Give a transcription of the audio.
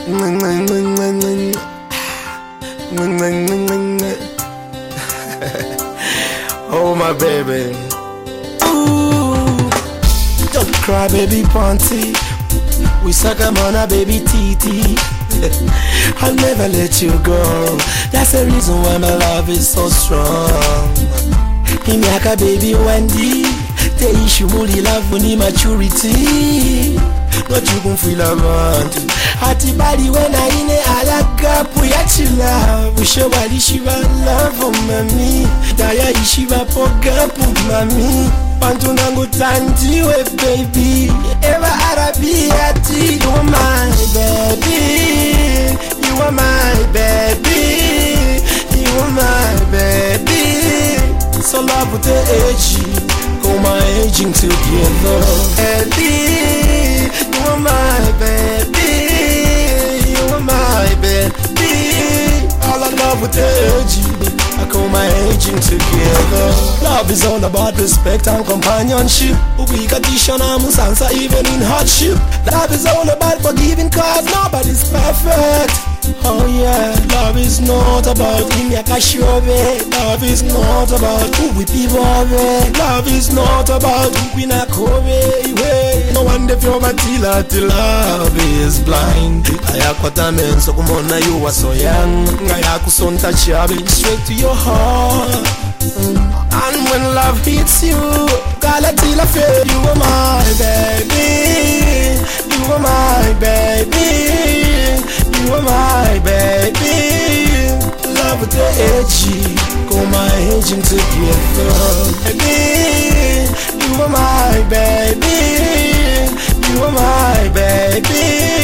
Oh my baby. Ooh, don't cry baby Ponty. We suck on a baby TT. I'll never let you go. That's the reason why my love is so strong. Imiaka baby Wendy. The issue muli love ni maturity. Not you gon' feel abantu. Ati body when I in it alaga puya chila. Ushe wali shiva love mami. Daya ishiva poga pu mami. Pantu nangu tanjiwe baby. Eva Arabi ati. You are my baby. You are my baby. You are my baby. So love with the age. Go my aging together. Baby, you are my baby. You are my baby. All I love with the age. I call my aging together. Love is all about respect and companionship. We got this on Musansa even in hardship. Love is all about forgiving cause nobody's perfect. Oh yeah, love is not about imyakashobe. Love is not about uwipibobe. Love is not about ukwinakobe. No wonder if you're matila till love is blind. Ayakwata men so kumona you were so young. Ngayakusonta chabe straight to your heart. And when love hits you, galatila feel you are my baby. You are my baby. You are my baby. Love with the edgy. Go my aging together. Baby, you are my baby. You are my baby.